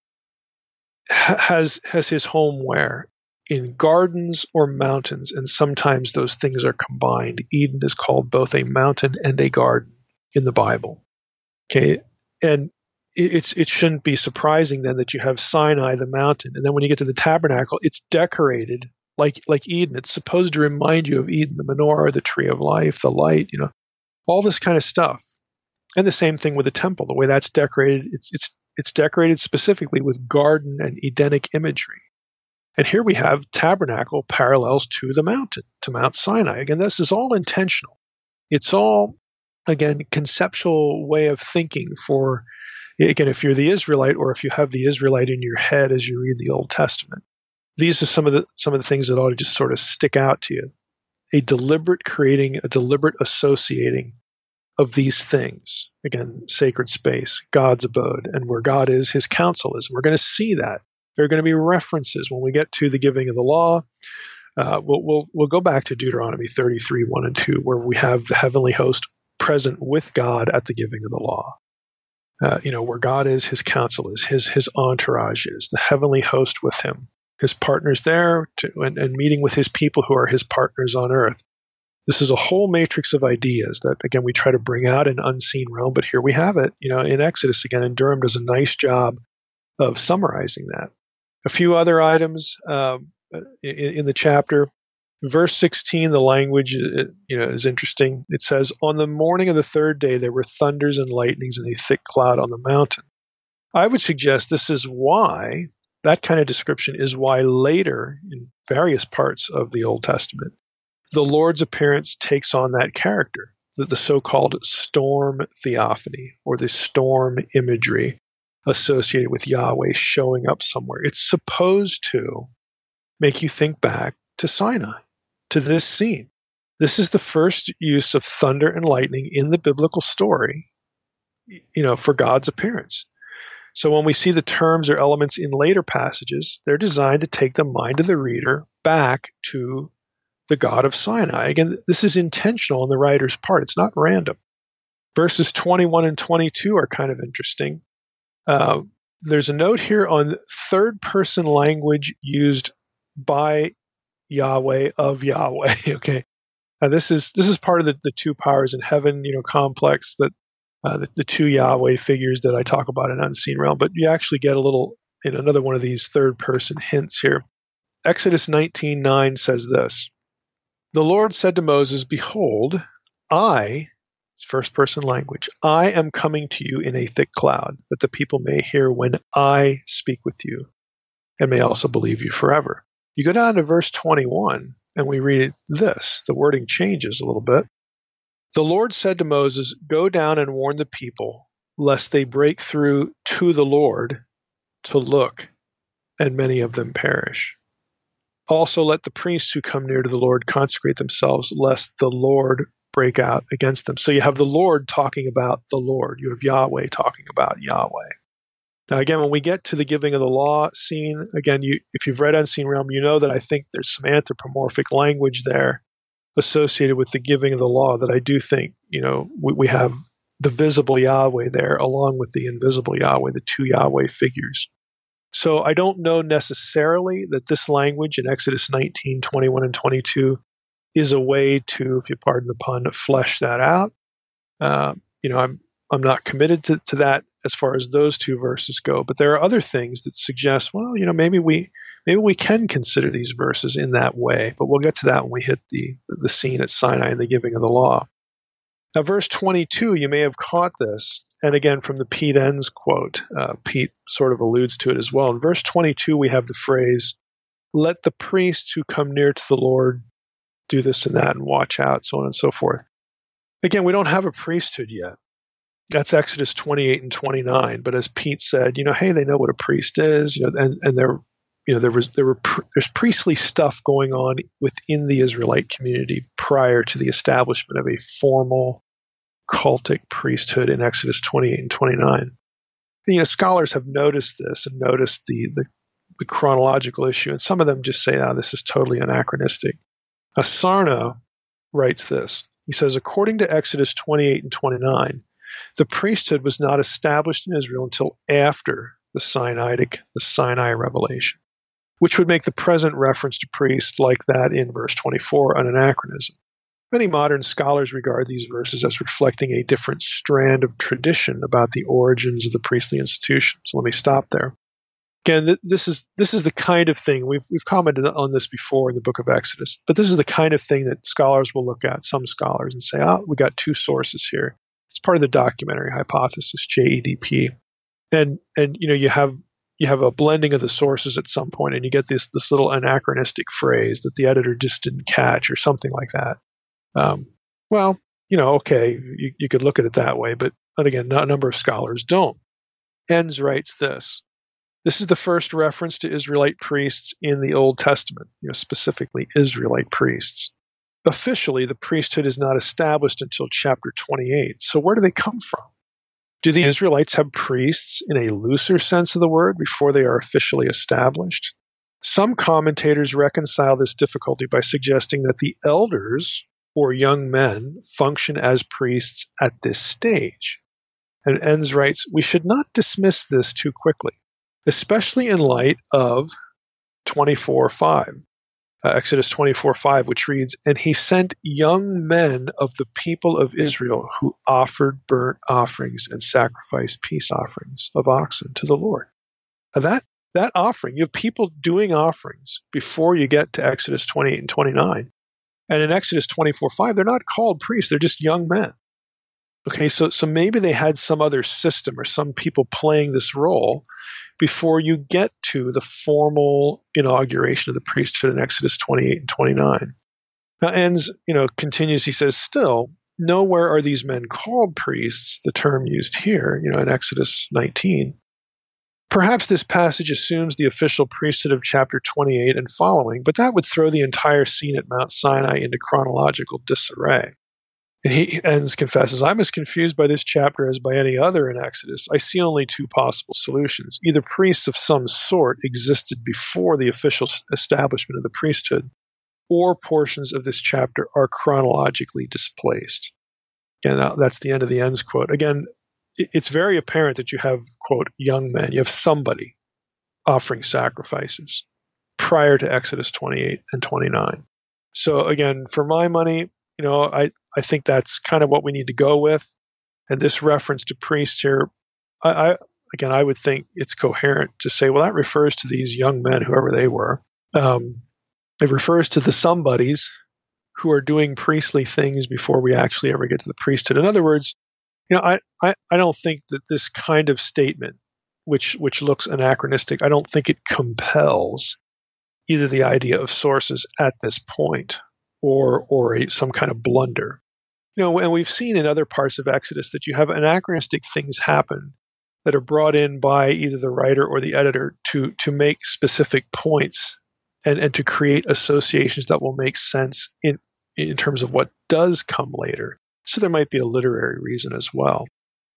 has has his home where? In gardens or mountains, and sometimes those things are combined. Eden is called both a mountain and a garden in the Bible. Okay, and it's it shouldn't be surprising then that you have Sinai, the mountain, and then when you get to the tabernacle, it's decorated like like Eden. It's supposed to remind you of Eden, the menorah, the tree of life, the light, you know, all this kind of stuff. And the same thing with the temple, the way that's decorated. It's it's it's decorated specifically with garden and Edenic imagery. And here we have tabernacle parallels to the mountain, to Mount Sinai. Again, this is all intentional. It's all, again, conceptual way of thinking for, again, if you're the Israelite or if you have the Israelite in your head as you read the Old Testament. These are some of the some of the things that ought to just sort of stick out to you. A deliberate creating, a deliberate associating of these things. Again, sacred space, God's abode, and where God is, his counsel is. We're going to see that. There are going to be references when we get to the giving of the law. Uh, we'll, we'll we'll go back to Deuteronomy thirty-three, one and two, where we have the heavenly host present with God at the giving of the law. Uh, you know, where God is, his counsel is, his his entourage is, the heavenly host with him, his partners there, to, and, and meeting with his people who are his partners on earth. This is a whole matrix of ideas that, again, we try to bring out in unseen realm, but here we have it. You know, in Exodus again, and Durham does a nice job of summarizing that. A few other items um, in, in the chapter. Verse sixteen, the language you know is interesting. It says, "On the morning of the third day, there were thunders and lightnings and a thick cloud on the mountain." I would suggest this is why, that kind of description is why later in various parts of the Old Testament, the Lord's appearance takes on that character, the, the so-called storm theophany, or the storm imagery associated with Yahweh showing up somewhere. It's supposed to make you think back to Sinai, to this scene. This is the first use of thunder and lightning in the biblical story, you know, for God's appearance. So when we see the terms or elements in later passages, they're designed to take the mind of the reader back to the God of Sinai. Again, this is intentional on the writer's part. It's not random. Verses twenty-one and twenty-two are kind of interesting. Uh, there's a note here on third-person language used by Yahweh, of Yahweh. Okay, and this is this is part of the, the two powers in heaven, you know, complex, that uh, the, the two Yahweh figures that I talk about in Unseen Realm. But you actually get a little in another one of these third-person hints here. Exodus nineteen nine says this: "The Lord said to Moses, 'Behold, I,'" it's first-person language, "I am coming to you in a thick cloud, that the people may hear when I speak with you, and may also believe you forever." You go down to verse twenty-one, and we read this. The wording changes a little bit. "The Lord said to Moses, 'Go down and warn the people, lest they break through to the Lord to look, and many of them perish. Also let the priests who come near to the Lord consecrate themselves, lest the Lord break out against them.'" So you have the Lord talking about the Lord. You have Yahweh talking about Yahweh. Now, again, when we get to the giving of the law scene, again, you, if you've read Unseen Realm, you know that I think there's some anthropomorphic language there. associated with the giving of the law that I do think, you know, we, we have the visible Yahweh there along with the invisible Yahweh, the two Yahweh figures. So I don't know necessarily that this language in Exodus nineteen, twenty-one, and twenty-two is a way to, if you pardon the pun, to flesh that out. Uh, you know, I'm I'm not committed to, to that as far as those two verses go, but there are other things that suggest, well, you know, maybe we maybe we can consider these verses in that way. But we'll get to that when we hit the the scene at Sinai and the giving of the law. Now, verse twenty-two, you may have caught this, and again from the Pete Enns quote, uh, Pete sort of alludes to it as well. In verse twenty-two, we have the phrase, "Let the priests who come near to the Lord do this and that and watch out," so on and so forth. Again, we don't have a priesthood yet. That's Exodus twenty-eight and twenty-nine. But as Pete said, you know, hey, they know what a priest is, you know, and and there, you know, there was there were there's priestly stuff going on within the Israelite community prior to the establishment of a formal cultic priesthood in Exodus twenty-eight and twenty-nine. And, you know, scholars have noticed this and noticed the, the the chronological issue, and some of them just say, "Oh, this is totally anachronistic." Now, Sarno writes this. He says, according to Exodus twenty-eight and twenty-nine, the priesthood was not established in Israel until after the Sinaitic, the Sinai revelation, which would make the present reference to priests like that in verse twenty-four an anachronism. Many modern scholars regard these verses as reflecting a different strand of tradition about the origins of the priestly institution. So let me stop there. Again, th- this is this is the kind of thing, we've we've commented on this before in the book of Exodus, but this is the kind of thing that scholars will look at, some scholars, and say, oh, we got two sources here. It's part of the documentary hypothesis, J E D P. And and you know, you have you have a blending of the sources at some point, and you get this this little anachronistic phrase that the editor just didn't catch or something like that. Um, well, you know, okay, you, you could look at it that way, but, but again, a number of scholars don't. Enns writes this. This is the first reference to Israelite priests in the Old Testament, you know, specifically Israelite priests. Officially, the priesthood is not established until chapter twenty-eight. So where do they come from? Do the Israelites have priests in a looser sense of the word before they are officially established? Some commentators reconcile this difficulty by suggesting that the elders or young men function as priests at this stage. And Enns writes, we should not dismiss this too quickly, especially in light of twenty-four five, uh, Exodus twenty-four five, which reads, and he sent young men of the people of Israel who offered burnt offerings and sacrificed peace offerings of oxen to the Lord. Now that, that offering, you have people doing offerings before you get to Exodus twenty-eight and twenty-nine. And in Exodus twenty-four five, they're not called priests, they're just young men. Okay, so so maybe they had some other system or some people playing this role before you get to the formal inauguration of the priesthood in Exodus twenty-eight and twenty-nine. Now, Enns, you know, continues, he says, still, nowhere are these men called priests, the term used here, you know, in Exodus nineteen. Perhaps this passage assumes the official priesthood of chapter twenty-eight and following, but that would throw the entire scene at Mount Sinai into chronological disarray. And he Enns confesses, I'm as confused by this chapter as by any other in Exodus. I see only two possible solutions. Either priests of some sort existed before the official establishment of the priesthood, or portions of this chapter are chronologically displaced. And that's the end of the Enns quote. Again, it's very apparent that you have, quote, young men. You have somebody offering sacrifices prior to Exodus twenty-eight and twenty-nine. So again, for my money, you know, I, I think that's kind of what we need to go with. And this reference to priests here, I, I again, I would think it's coherent to say, well, that refers to these young men, whoever they were. Um, it refers to the somebodies who are doing priestly things before we actually ever get to the priesthood. In other words, you know, I, I, I don't think that this kind of statement, which which looks anachronistic, I don't think it compels either the idea of sources at this point or or a, some kind of blunder. You know, and we've seen in other parts of Exodus that you have anachronistic things happen that are brought in by either the writer or the editor to to make specific points and, and to create associations that will make sense in in terms of what does come later. So there might be a literary reason as well.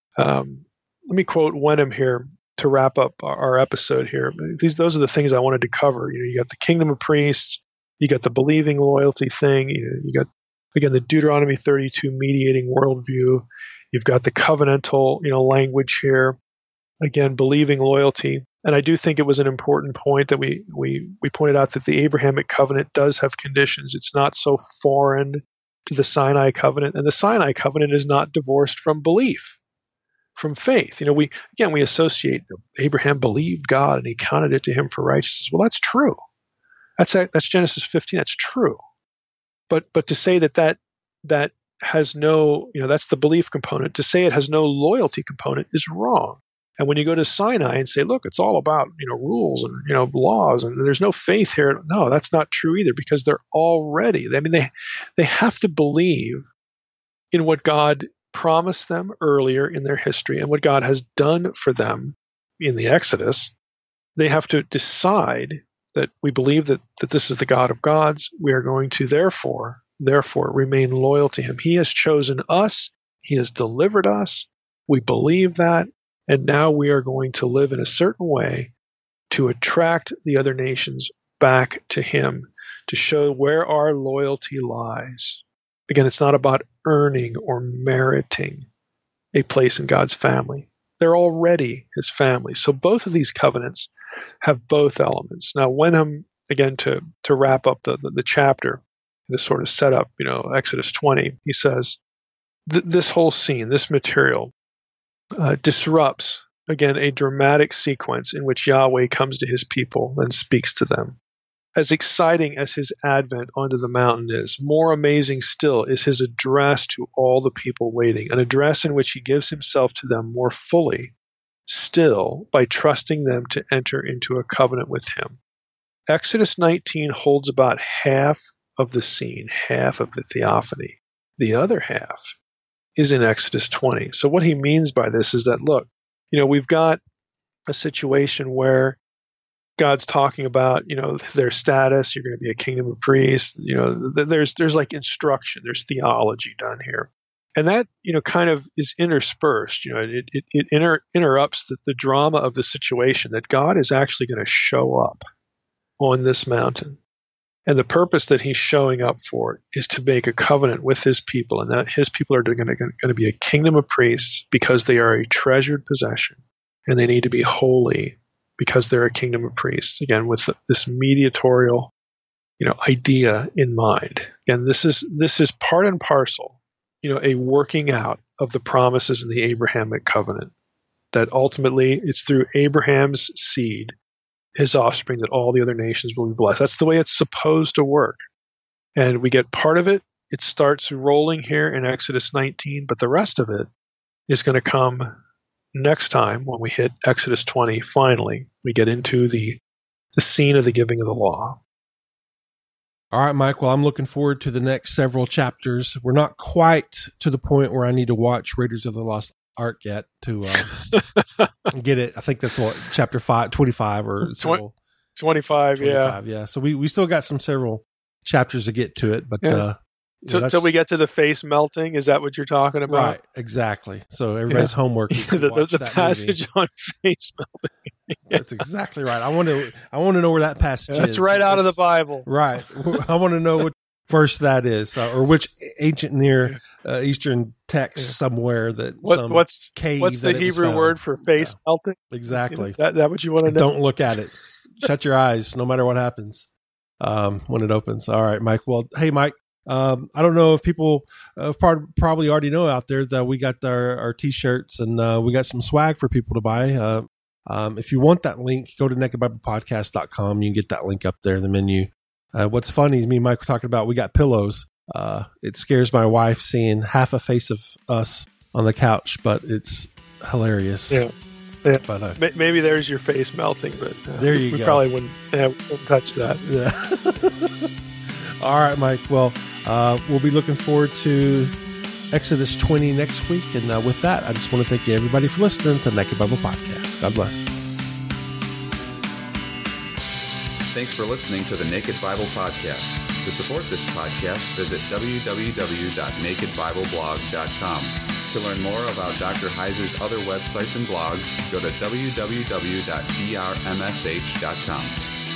Um, let me quote Wenham here to wrap up our, our episode here. These, those are the things I wanted to cover. You know, you got the kingdom of priests, you got the believing loyalty thing, you know, you got again, the Deuteronomy thirty-two mediating worldview. You've got the covenantal, you know, language here. Again, believing loyalty. And I do think it was an important point that we we we pointed out that the Abrahamic covenant does have conditions. It's not so foreign to the Sinai covenant, and the Sinai covenant is not divorced from belief, from faith. You know, we again we associate Abraham believed God and he counted it to him for righteousness. Well, that's true. That's that's Genesis fifteen. That's true. But but to say that that that has no, you know, that's the belief component. To say it has no loyalty component is wrong. And when you go to Sinai and say, look, it's all about, you know, rules and, you know, laws and there's no faith here. No, that's not true either, because they're already, I mean, they they have to believe in what God promised them earlier in their history and what God has done for them in the Exodus. They have to decide that we believe that, that this is the God of gods. We are going to therefore, therefore remain loyal to him. He has chosen us. He has delivered us. We believe that. And now we are going to live in a certain way to attract the other nations back to him, to show where our loyalty lies. Again, it's not about earning or meriting a place in God's family. They're already his family. So both of these covenants have both elements. Now, Wenham, again, to, to wrap up the, the, the chapter, this sort of setup, you know, Exodus twenty, he says, th- this whole scene, this material, Uh, disrupts, again, a dramatic sequence in which Yahweh comes to his people and speaks to them. As exciting as his advent onto the mountain is, more amazing still is his address to all the people waiting, an address in which he gives himself to them more fully, still by trusting them to enter into a covenant with him. Exodus nineteen holds about half of the scene, half of the theophany. The other half is in Exodus twenty. So what he means by this is that, look, you know, we've got a situation where God's talking about, you know, their status. You're going to be a kingdom of priests. You know, th- there's there's like instruction. There's theology done here, and that, you know, kind of is interspersed. You know, it it, it inter- interrupts the, the drama of the situation that God is actually going to show up on this mountain. And the purpose that he's showing up for is to make a covenant with his people, and that his people are going to, going to be a kingdom of priests because they are a treasured possession, and they need to be holy because they're a kingdom of priests. Again, with this mediatorial, you know, idea in mind. Again, this is this is part and parcel, you know, a working out of the promises in the Abrahamic covenant. That ultimately it's through Abraham's seed, his offspring, that all the other nations will be blessed. That's the way it's supposed to work. And we get part of it. It starts rolling here in Exodus nineteen, but the rest of it is going to come next time when we hit Exodus twenty. Finally, we get into the, the scene of the giving of the law. All right, Mike. Well, I'm looking forward to the next several chapters. We're not quite to the point where I need to watch Raiders of the Lost Ark yet to uh, get it. I think that's what, chapter five, twenty-five or several, twenty-five, twenty-five, yeah. yeah. So we, we still got some several chapters to get to it, but yeah. uh, Till, till we get to the face melting, is that what you're talking about? Right, exactly. So everybody's yeah. homework is to the, watch the, the that passage movie. on face melting. Yeah. That's exactly right. I want to I want to know where that passage That's is. That's right out it's, of the Bible. Right. I want to know what verse that is, uh, or which ancient Near uh, Eastern text yeah. somewhere that what, some what's cave. What's the Hebrew word for face yeah. melting? Exactly. Is that, that what you want to know? Don't look at it. Shut your eyes, no matter what happens um, when it opens. All right, Mike. Well, hey, Mike. Um, I don't know if people uh, part, probably already know out there that we got our, our T-shirts and uh, we got some swag for people to buy. Uh, um, if you want that link, go to naked bible podcast dot com. You can get that link up there in the menu. Uh, what's funny is me and Mike were talking about we got pillows. Uh, it scares my wife seeing half a face of us on the couch, but it's hilarious. Yeah. Yeah. But, uh, maybe there's your face melting, but uh, there you we go. probably wouldn't, yeah, we wouldn't touch that. Yeah. All right, Mike. Well, uh, we'll be looking forward to Exodus twenty next week. And uh, with that, I just want to thank you, everybody, for listening to Naked Bible Podcast. God bless. Thanks for listening to the Naked Bible Podcast. To support this podcast, visit w w w dot naked bible blog dot com. To learn more about Doctor Heiser's other websites and blogs, go to w w w dot d r m s h dot com.